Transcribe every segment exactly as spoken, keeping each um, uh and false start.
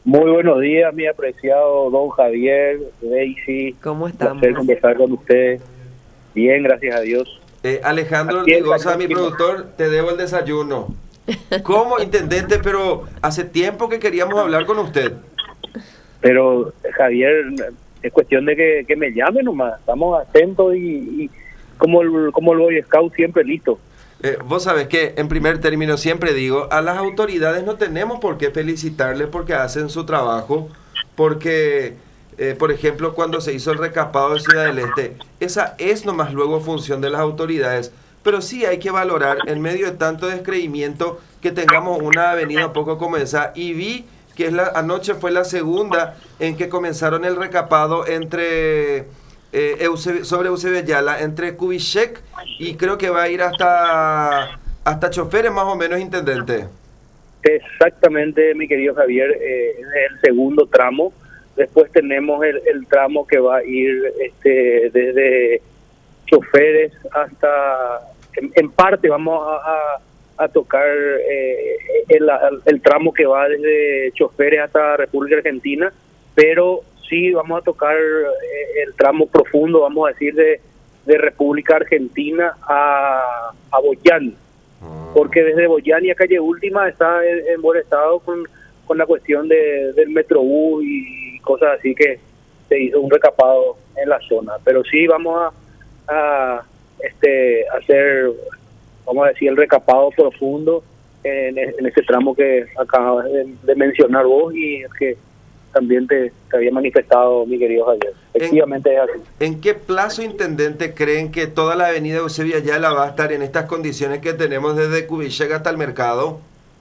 Muy buenos días, mi apreciado don Javier, Daisy. ¿Cómo Un estamos? placer conversar con usted. Bien, gracias a Dios. Eh, Alejandro Aquí en Ortigosa, mi Cañón. productor, te debo el desayuno. ¿Cómo, intendente? Pero hace tiempo que queríamos hablar con usted. Pero, Javier, es cuestión de que, que me llame nomás. Estamos atentos y, y como, el, como el Boy Scout siempre listo. Eh, vos sabés que, en primer término, siempre digo, a las autoridades no tenemos por qué felicitarles porque hacen su trabajo, porque, eh, por ejemplo, cuando se hizo el recapado de Ciudad del Este, esa es nomás luego función de las autoridades, pero sí hay que valorar, en medio de tanto descreimiento, que tengamos una avenida un poco como esa, y vi que es la, anoche fue la segunda en que comenzaron el recapado entre... Eh, Eusebio, sobre Eusebio Ayala, entre Kubitschek y creo que va a ir hasta hasta Choferes más o menos, intendente. Exactamente, mi querido Javier, eh, es el segundo tramo. Después tenemos el, el tramo que va a ir este, desde Choferes hasta, en, en parte vamos a, a, a tocar eh, el, el tramo que va desde Choferes hasta República Argentina, pero sí vamos a tocar eh, el tramo profundo, vamos a decir, de, de República Argentina a, a Boyani, porque desde Boyani a Calle Última está en, en buen estado con, con la cuestión de, del Metrobús y cosas así, que se hizo un recapado en la zona. Pero sí vamos a, a este hacer, vamos a decir, el recapado profundo en, en ese tramo que acabas de, de mencionar vos y que también te, te había manifestado mi querido Javier. Efectivamente ¿En, es así. ¿En qué plazo, intendente, creen que toda la avenida Eusebio Ayala va a estar en estas condiciones que tenemos desde Kubitschek hasta el mercado?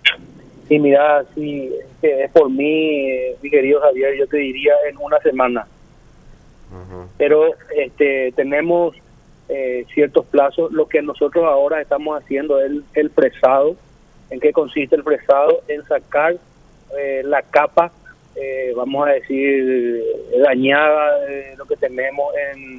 Sí, mira, si es por mí, eh, mi querido Javier, yo te diría en una semana. Uh-huh. Pero este tenemos eh, ciertos plazos. Lo que nosotros ahora estamos haciendo es el, el fresado. ¿En qué consiste el fresado? En sacar eh, la capa, Eh, vamos a decir, dañada de lo que tenemos en,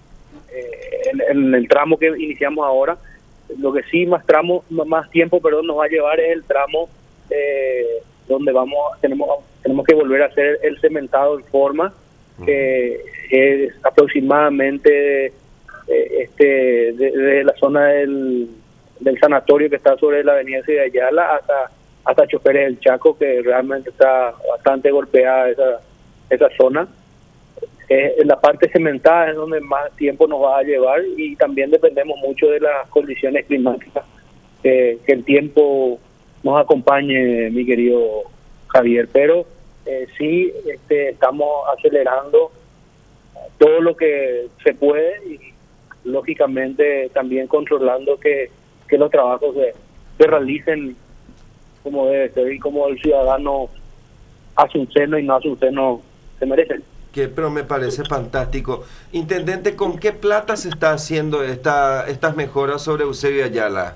eh, en, en el tramo que iniciamos ahora. Lo que sí más tramo, más tiempo, perdón, nos va a llevar es el tramo eh, donde vamos, tenemos, tenemos que volver a hacer el cementado en forma, que es aproximadamente eh, este de, de la zona del, del sanatorio que está sobre la avenida Ciudad Ayala hasta hasta Choferes del Chaco, que realmente está bastante golpeada esa esa zona. Eh, en la parte cementada es donde más tiempo nos va a llevar y también dependemos mucho de las condiciones climáticas, eh, que el tiempo nos acompañe, mi querido Javier. Pero eh, sí este, estamos acelerando todo lo que se puede y lógicamente también controlando que, que los trabajos se, se realicen como debe ser y como el ciudadano azuceno y no azuceno se merecen. Que, pero me parece fantástico. Intendente, ¿con qué plata se está haciendo esta, estas mejoras sobre Eusebio Ayala?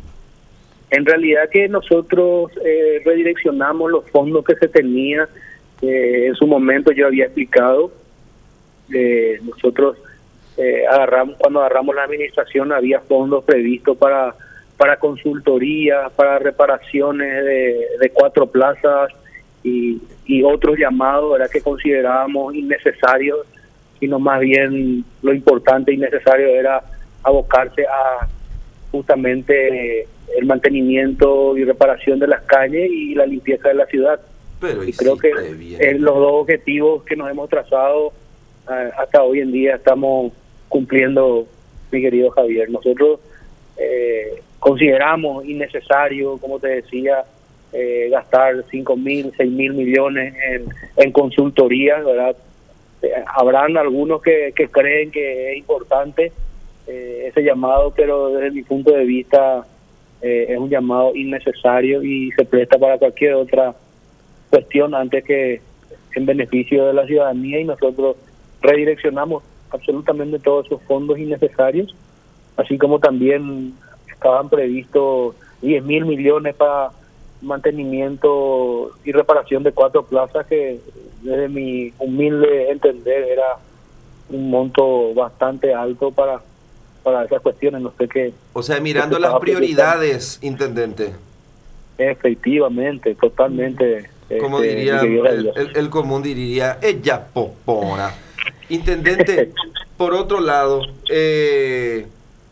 En realidad que nosotros eh, redireccionamos los fondos que se tenía, eh, en su momento yo había explicado, eh, nosotros eh, agarramos, cuando agarramos la administración había fondos previstos para para consultoría, para reparaciones de, de cuatro plazas y, y otros llamados, ¿verdad?, que considerábamos innecesarios, sino más bien lo importante y necesario era abocarse a justamente el mantenimiento y reparación de las calles y la limpieza de la ciudad. Pero y creo que es los dos objetivos que nos hemos trazado uh, hasta hoy en día estamos cumpliendo, mi querido Javier. Nosotros eh, consideramos innecesario, como te decía, eh, gastar cinco mil, seis mil millones en, en consultorías, ¿verdad? Eh, habrán algunos que, que creen que es importante eh, ese llamado, pero desde mi punto de vista eh, es un llamado innecesario y se presta para cualquier otra cuestión antes que en beneficio de la ciudadanía, y nosotros redireccionamos absolutamente todos esos fondos innecesarios, así como también estaban previstos diez mil millones para mantenimiento y reparación de cuatro plazas, que desde mi humilde entender era un monto bastante alto para para esas cuestiones. No sé qué. O sea, mirando las prioridades, intendente. Efectivamente, totalmente Como este, diría el, el, el común diría, ella popona. Intendente, por otro lado, eh,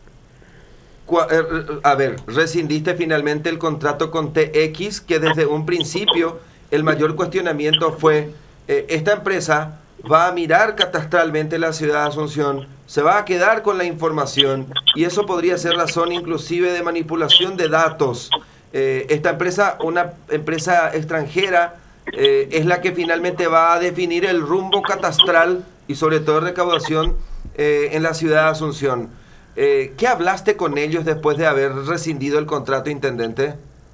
a ver, rescindiste finalmente el contrato con T X, que desde un principio el mayor cuestionamiento fue, eh, esta empresa va a mirar catastralmente la ciudad de Asunción, se va a quedar con la información y eso podría ser razón inclusive de manipulación de datos. Eh, esta empresa, una empresa extranjera, eh, es la que finalmente va a definir el rumbo catastral y sobre todo recaudación eh, en la ciudad de Asunción. Eh, ¿Qué hablaste con ellos después de haber rescindido el contrato, intendente?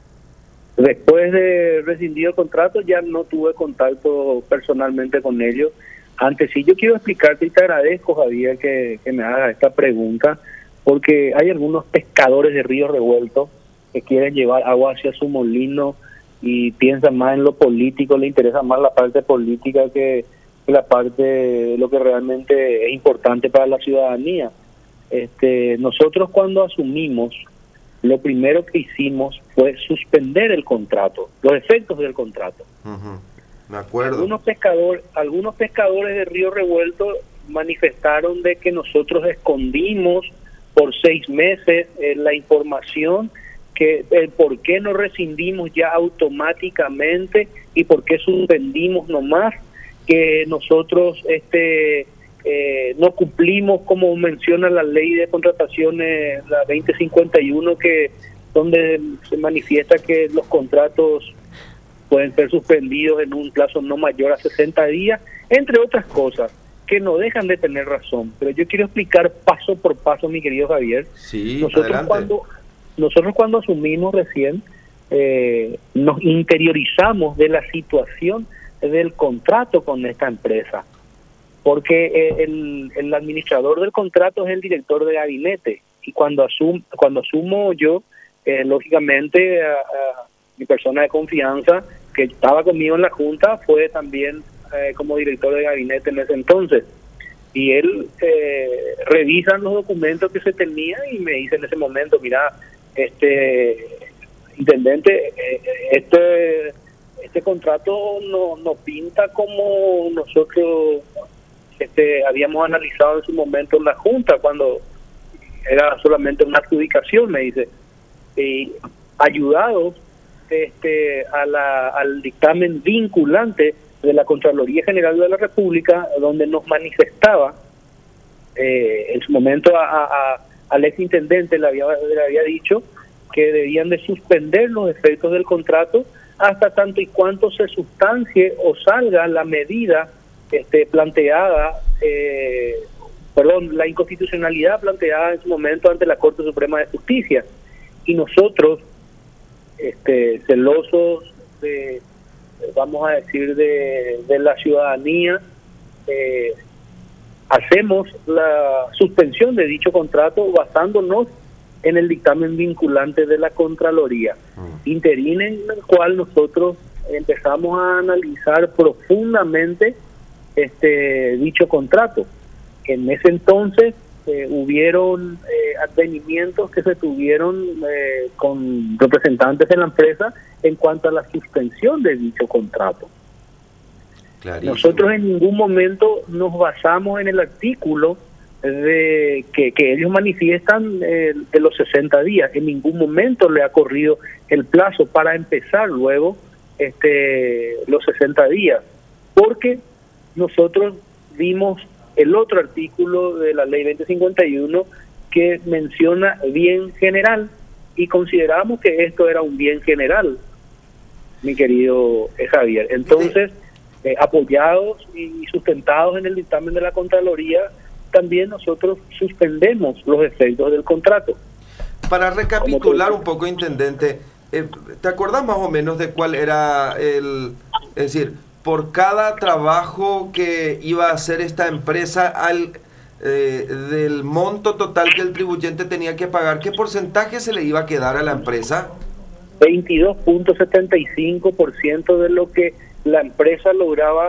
Después de rescindido el contrato ya no tuve contacto personalmente con ellos. Antes sí, yo quiero explicarte y te agradezco, Javier, que, que me hagas esta pregunta, porque hay algunos pescadores de Río Revuelto que quieren llevar agua hacia su molino y piensan más en lo político, le interesa más la parte política que, que la parte de lo que realmente es importante para la ciudadanía. Este, nosotros cuando asumimos, lo primero que hicimos fue suspender el contrato, los efectos del contrato. Uh-huh. Me acuerdo. Algunos pescadores, algunos pescadores de Río Revuelto manifestaron de que nosotros escondimos por seis meses eh, la información, que el por qué no rescindimos ya automáticamente y por qué suspendimos nomás, que nosotros este eh, no cumplimos como menciona la ley de contrataciones, la veinte cincuenta y uno, que donde se manifiesta que los contratos pueden ser suspendidos en un plazo no mayor a sesenta días, entre otras cosas que no dejan de tener razón. Pero yo quiero explicar paso por paso, mi querido Javier. Sí, nosotros adelante. cuando nosotros cuando asumimos recién eh, nos interiorizamos de la situación del contrato con esta empresa, porque eh, el, el administrador del contrato es el director de gabinete, y cuando asum, cuando asumo yo, eh, lógicamente a, a mi persona de confianza que estaba conmigo en la junta fue también eh, como director de gabinete en ese entonces, y él eh, revisa los documentos que se tenía y me dice en ese momento, mira, este intendente, eh, este este contrato no, no pinta como nosotros este habíamos analizado en su momento en la junta cuando era solamente una adjudicación, me dice, y ayudados este a la, al dictamen vinculante de la Contraloría General de la República, donde nos manifestaba eh, en su momento a, a, al ex intendente le había, le había dicho que debían de suspender los efectos del contrato hasta tanto y cuanto se sustancie o salga la medida este, planteada, eh, perdón, la inconstitucionalidad planteada en su momento ante la Corte Suprema de Justicia. Y nosotros, este, celosos de, vamos a decir, de, de la ciudadanía, eh, hacemos la suspensión de dicho contrato basándonos en el dictamen vinculante de la Contraloría, mm. interino en el cual nosotros empezamos a analizar profundamente este dicho contrato. En ese entonces eh, hubieron eh, advenimientos que se tuvieron eh, con representantes de la empresa en cuanto a la suspensión de dicho contrato. Clarísimo. Nosotros en ningún momento nos basamos en el artículo de que, que ellos manifiestan eh, de los sesenta días. En ningún momento le ha corrido el plazo para empezar luego este los sesenta días, porque nosotros vimos el otro artículo de la ley veinte cincuenta y uno que menciona bien general y consideramos que esto era un bien general, mi querido eh, Javier. Entonces, eh, apoyados y sustentados en el dictamen de la Contraloría, también nosotros suspendemos los efectos del contrato. Para recapitular un poco, intendente, eh, ¿te acuerdas más o menos de cuál era el, es decir, por cada trabajo que iba a hacer esta empresa, al eh, del monto total que el tribuyente tenía que pagar, qué porcentaje se le iba a quedar a la empresa? veintidós punto setenta y cinco por ciento de lo que la empresa lograba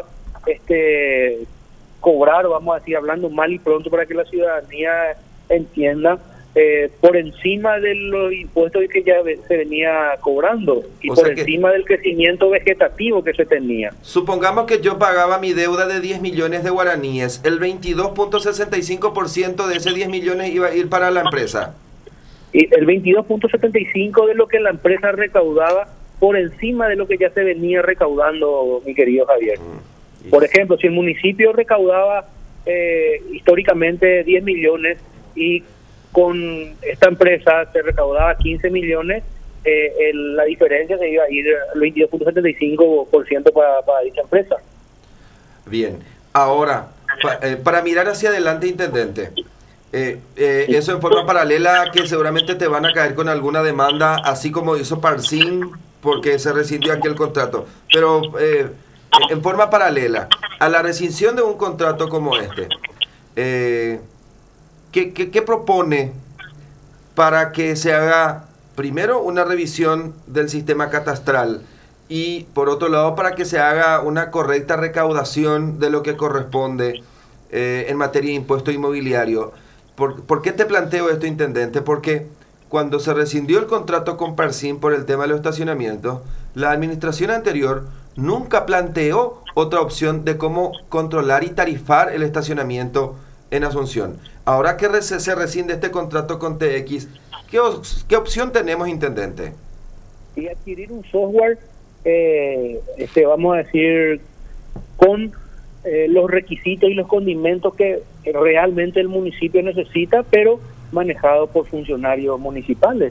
este cobrar, vamos a decir, hablando mal y pronto para que la ciudadanía entienda, eh, por encima de los impuestos que ya se venía cobrando y O por sea que- encima del crecimiento vegetativo que se tenía. Supongamos que yo pagaba mi deuda de diez millones de guaraníes, el veintidós punto sesenta y cinco por ciento de ese diez millones iba a ir para la empresa. Y el veintidós punto setenta y cinco de lo que la empresa recaudaba por encima de lo que ya se venía recaudando, mi querido Javier. Mm. Por ejemplo, si el municipio recaudaba eh, históricamente diez millones y con esta empresa se recaudaba quince millones, eh, el- la diferencia se iba a ir al veintidós punto setenta y cinco por ciento para, para dicha empresa. Bien, ahora, pa- eh, para mirar hacia adelante, intendente, eh, eh, eso en forma paralela que seguramente te van a caer con alguna demanda, así como hizo Parsin, porque se rescindió aquel contrato. Pero eh, en forma paralela, a la rescisión de un contrato como este, eh, ¿qué, qué, qué propone para que se haga primero una revisión del sistema catastral y por otro lado para que se haga una correcta recaudación de lo que corresponde eh, en materia de impuesto inmobiliario? ¿Por, ¿Por qué te planteo esto, intendente? Porque cuando se rescindió el contrato con Parsin por el tema de los estacionamientos, la administración anterior nunca planteó otra opción de cómo controlar y tarifar el estacionamiento en Asunción. Ahora que se, se rescinde este contrato con T X, ¿qué, os- qué opción tenemos, intendente? Y adquirir un software, eh, este, vamos a decir, con eh, los requisitos y los condimentos que realmente el municipio necesita, pero manejado por funcionarios municipales.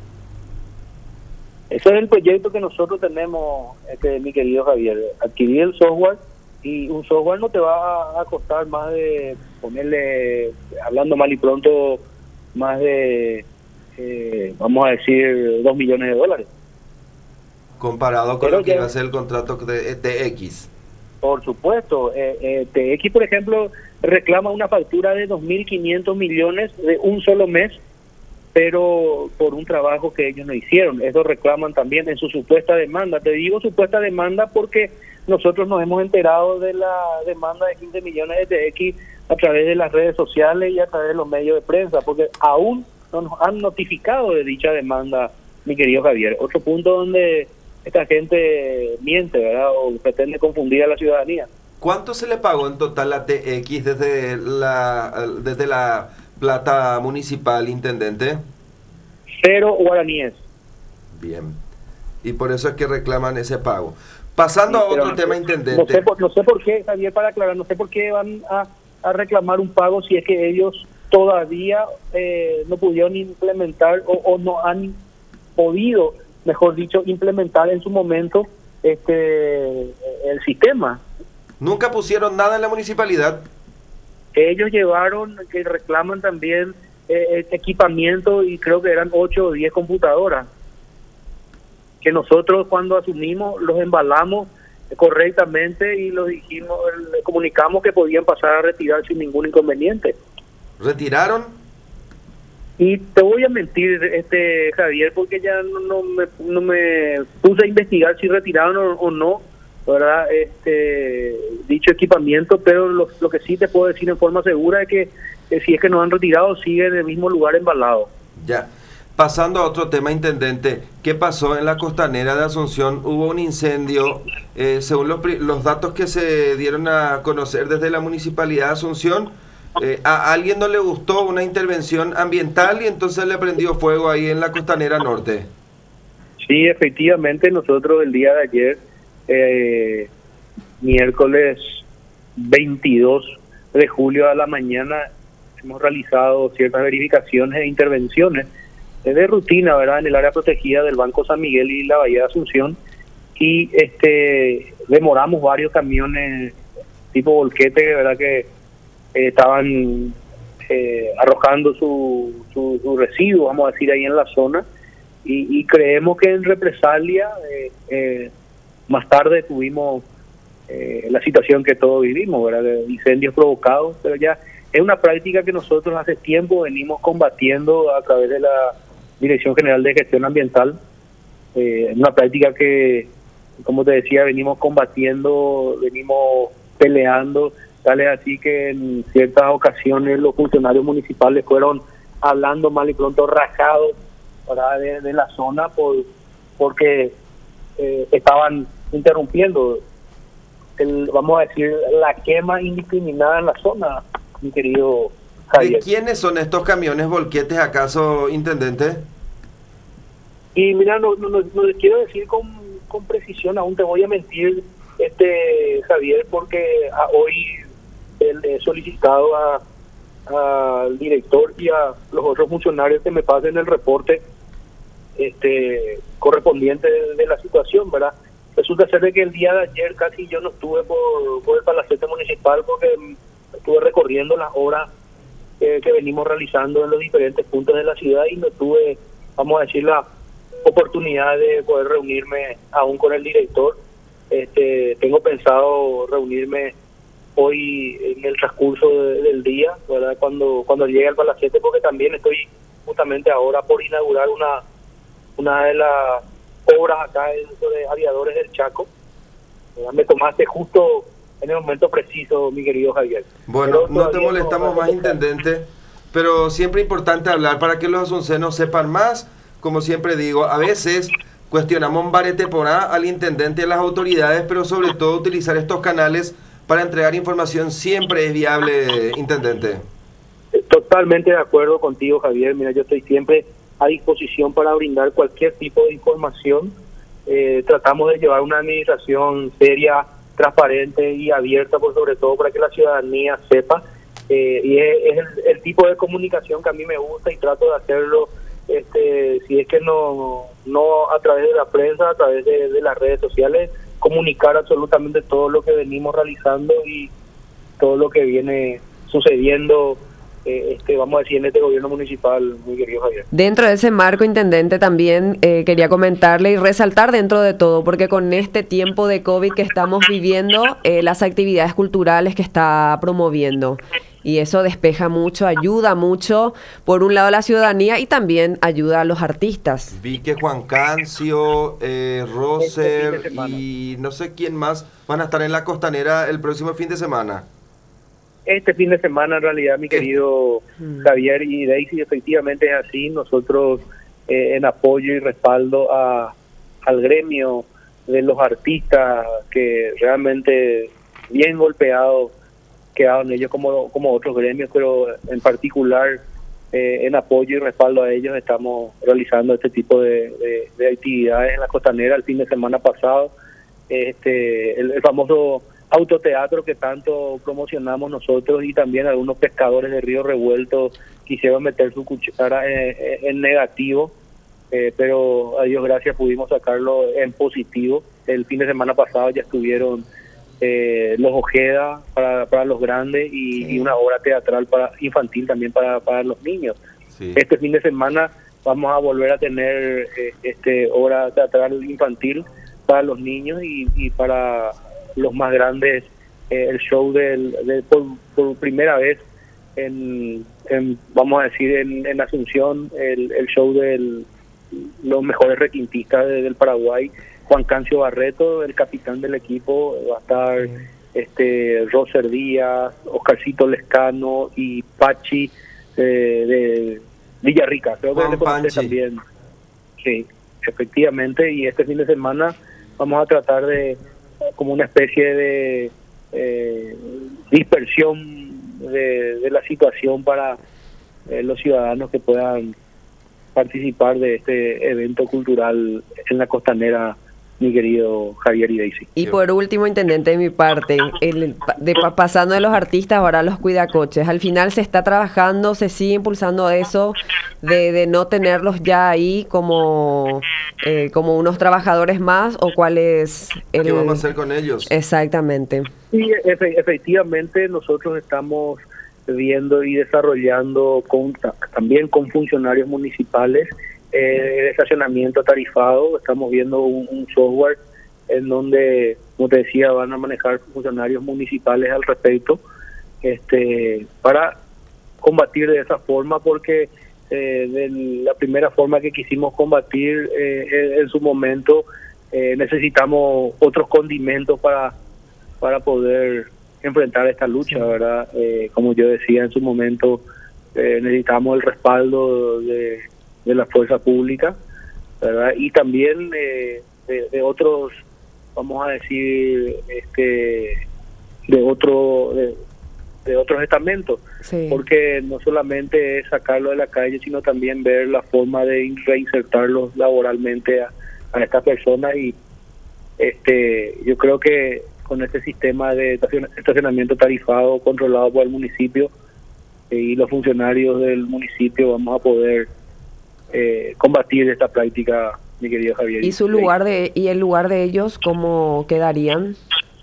Ese es el proyecto que nosotros tenemos, este, mi querido Javier, adquirir el software, y un software no te va a costar más de, ponerle, hablando mal y pronto, más de, eh, vamos a decir, dos millones de dólares. Comparado con Pero lo que ya- iba a ser el contrato de T X. Por supuesto, eh, eh, T X, por ejemplo, reclama una factura de dos mil quinientos millones de un solo mes, pero por un trabajo que ellos no hicieron. Eso reclaman también en su supuesta demanda. Te digo supuesta demanda porque nosotros nos hemos enterado de la demanda de quince millones de T X a través de las redes sociales y a través de los medios de prensa, porque aún no nos han notificado de dicha demanda, mi querido Javier. Otro punto donde esta gente miente, ¿verdad? O pretende confundir a la ciudadanía. ¿Cuánto se le pagó en total a T X desde la, desde la plata municipal, intendente? Cero guaraníes. Bien. Y por eso es que reclaman ese pago. Pasando Sí, a pero otro no tema, sé- intendente. No sé, por, no sé por qué, Javier, para aclarar, no sé por qué van a, a reclamar un pago si es que ellos todavía eh, no pudieron implementar o, o no han podido, mejor dicho, implementar en su momento este el sistema. Nunca pusieron nada en la municipalidad. Ellos llevaron, que reclaman también eh, equipamiento, y creo que eran ocho o diez computadoras, que nosotros cuando asumimos los embalamos correctamente y los dijimos, le comunicamos que podían pasar a retirar sin ningún inconveniente. ¿Retiraron? Y te voy a mentir, este Javier, porque ya no, no me, no me puse a investigar si retiraron o, o no, ¿verdad? Este dicho equipamiento, pero lo, lo que sí te puedo decir en forma segura es que eh, si es que no han retirado, sigue en el mismo lugar embalado. Ya. Pasando a otro tema, intendente, ¿qué pasó en la costanera de Asunción? Hubo un incendio, eh, según los, pri- los datos que se dieron a conocer desde la Municipalidad de Asunción, eh, a alguien no le gustó una intervención ambiental y entonces le prendió fuego ahí en la costanera norte. Sí, efectivamente, nosotros el día de ayer, eh, miércoles veintidós de julio a la mañana, hemos realizado ciertas verificaciones e intervenciones de rutina, ¿verdad?, en el área protegida del Banco San Miguel y la Bahía de Asunción, y este demoramos varios camiones tipo volquete, ¿verdad?, que eh, estaban eh, arrojando su, su, su residuo, vamos a decir, ahí en la zona, y, y creemos que en represalia eh, eh, más tarde tuvimos eh, la situación que todos vivimos, ¿verdad?, de incendios provocados, pero ya es una práctica que nosotros hace tiempo venimos combatiendo a través de la Dirección General de Gestión Ambiental, eh, una práctica que, como te decía, venimos combatiendo, venimos peleando, tal es así que en ciertas ocasiones los funcionarios municipales fueron hablando mal y pronto rajados, ¿verdad?, de, de la zona por porque eh, estaban interrumpiendo el, vamos a decir, la quema indiscriminada en la zona, mi querido Javier. ¿De quiénes son estos camiones volquetes, acaso, intendente? Y mira, no, no, no, no les quiero decir con, con precisión, aún te voy a mentir, este Javier, porque a hoy el, he solicitado a al director y a los otros funcionarios que me pasen el reporte este correspondiente de, de la situación, ¿verdad? Resulta ser de que el día de ayer casi yo no estuve por, por el palacete municipal porque estuve recorriendo las obras eh, que venimos realizando en los diferentes puntos de la ciudad y no tuve, vamos a decir, la oportunidad de poder reunirme aún con el director. Este, tengo pensado reunirme hoy en el transcurso de, del día, ¿verdad?, cuando cuando llegue al palacete, porque también estoy justamente ahora por inaugurar una una de las obras acá de Aviadores del Chaco. ¿Verdad? Me tomaste justo en el momento preciso, mi querido Javier. Bueno, no te molestamos más, intendente, pero siempre importante hablar para que los asuncenos sepan más. Como siempre digo, a veces cuestionamos un barete por A al intendente y a las autoridades, pero sobre todo utilizar estos canales para entregar información siempre es viable, intendente. Totalmente de acuerdo contigo, Javier. Mira, yo estoy siempre a disposición para brindar cualquier tipo de información. Eh, tratamos de llevar una administración seria, transparente y abierta, por sobre todo para que la ciudadanía sepa. Eh, y es, es el, el tipo de comunicación que a mí me gusta y trato de hacerlo, este, si es que no, no a través de la prensa, a través de, de las redes sociales, comunicar absolutamente todo lo que venimos realizando y todo lo que viene sucediendo, eh, este vamos a decir, en este gobierno municipal, muy querido Javier. Dentro de ese marco, intendente, también eh, quería comentarle y resaltar dentro de todo, porque con este tiempo de COVID que estamos viviendo, eh, las actividades culturales que está promoviendo, y eso despeja mucho, ayuda mucho, por un lado a la ciudadanía y también ayuda a los artistas. Vi que Juan Cancio, eh, Roser este y no sé quién más van a estar en la Costanera el próximo fin de semana. Este fin de semana, en realidad, mi querido mm. Javier y Daisy, efectivamente es así. Nosotros, eh, en apoyo y respaldo a, al gremio de los artistas, que realmente bien golpeados quedaron ellos como, como otros gremios, pero en particular eh, en apoyo y respaldo a ellos estamos realizando este tipo de, de, de actividades en la Costanera. El fin de semana pasado, este el, el famoso autoteatro que tanto promocionamos nosotros, y también algunos pescadores de Río Revuelto quisieron meter su cuchara en, en negativo, eh, pero a Dios gracias pudimos sacarlo en positivo. El fin de semana pasado ya estuvieron Eh, los Ojeda para, para los grandes y, sí. y una obra teatral para infantil también para, para los niños. Sí. Este fin de semana vamos a volver a tener eh, este obra teatral infantil para los niños y, y para los más grandes, eh, el show del, de, por, por primera vez en, en vamos a decir en, en Asunción, el, el show de los mejores requintistas de, del Paraguay. Juan Cancio Barreto, el capitán del equipo, va a estar mm. este Roser Díaz, Oscarcito Lescano y Pachi eh, de Villarrica, creo que le conoce también. Sí, efectivamente, y este fin de semana vamos a tratar de, como una especie de eh, dispersión de, de la situación para eh, los ciudadanos que puedan participar de este evento cultural en la Costanera, mi querido Javier y Daisy. Y por último, intendente, de mi parte, el, de, pasando de los artistas ahora a los cuidacoches, al final se está trabajando, se sigue impulsando eso de, de no tenerlos ya ahí como, eh, como unos trabajadores más, o cuál es el... ¿Qué vamos a hacer con ellos? Exactamente. Sí, efe, efectivamente nosotros estamos viendo y desarrollando con, también con funcionarios municipales Eh, el estacionamiento tarifado. Estamos viendo un, un software en donde, como te decía, van a manejar funcionarios municipales al respecto, este para combatir de esa forma, porque eh, de la primera forma que quisimos combatir eh, en su momento eh, necesitamos otros condimentos para para poder enfrentar esta lucha, ¿verdad? Eh, como yo decía en su momento, eh, necesitamos el respaldo de, de la fuerza pública, ¿verdad? Y también eh, de, de otros, vamos a decir, este de otro de, de otros estamentos, sí. Porque no solamente es sacarlo de la calle, sino también ver la forma de reinsertarlos laboralmente a, a estas personas. Y este yo creo que con este sistema de estacionamiento tarifado controlado por el municipio eh, y los funcionarios del municipio vamos a poder eh, combatir esta práctica, mi querido Javier. ¿Y su lugar de y el lugar de ellos cómo quedarían?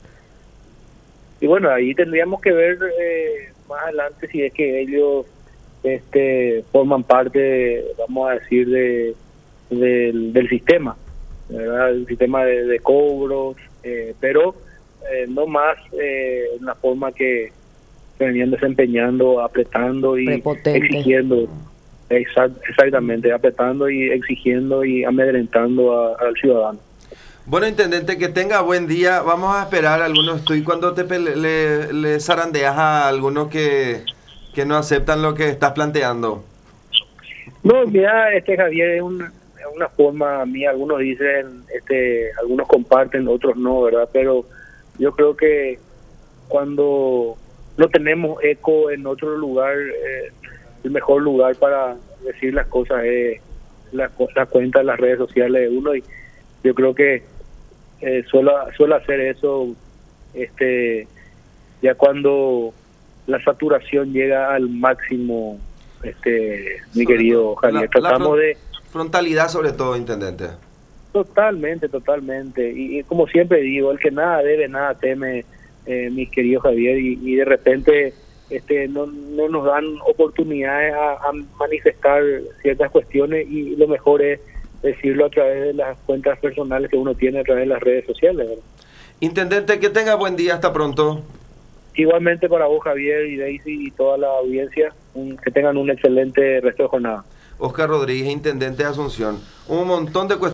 Y bueno, ahí tendríamos que ver eh, más adelante si es que ellos este forman parte, vamos a decir, de del, del sistema, ¿verdad? El sistema de, de cobros, eh, pero eh, no más eh, en la forma que se venían desempeñando, apretando y Prepotente. exigiendo, exact, exactamente, apretando y exigiendo y amedrentando a, al ciudadano. Bueno, intendente, que tenga buen día. Vamos a esperar algunos tweets cuando te pele, le, le zarandeas a algunos que, que no aceptan lo que estás planteando. No, mira, este Javier, es una, una forma mía. Algunos dicen, este, algunos comparten, otros no, ¿verdad? Pero yo creo que cuando no tenemos eco en otro lugar, eh, el mejor lugar para decir las cosas es la, la cuenta de las redes sociales de uno, y yo creo que eh, suelo, suelo hacer eso este ya cuando la saturación llega al máximo, este mi sobre querido Javier. La, Tratamos la de frontalidad sobre todo, intendente. Totalmente, totalmente. Y, y como siempre digo, el que nada debe, nada teme, eh, mi querido Javier, y, y de repente este no, no nos dan oportunidades a, a manifestar ciertas cuestiones, y lo mejor es decirlo a través de las cuentas personales que uno tiene a través de las redes sociales, ¿verdad? Intendente, que tenga buen día, hasta pronto. Igualmente para vos, Javier, y Daisy y toda la audiencia, un, que tengan un excelente resto de jornada. Oscar Rodríguez, intendente de Asunción. Un montón de cuestiones.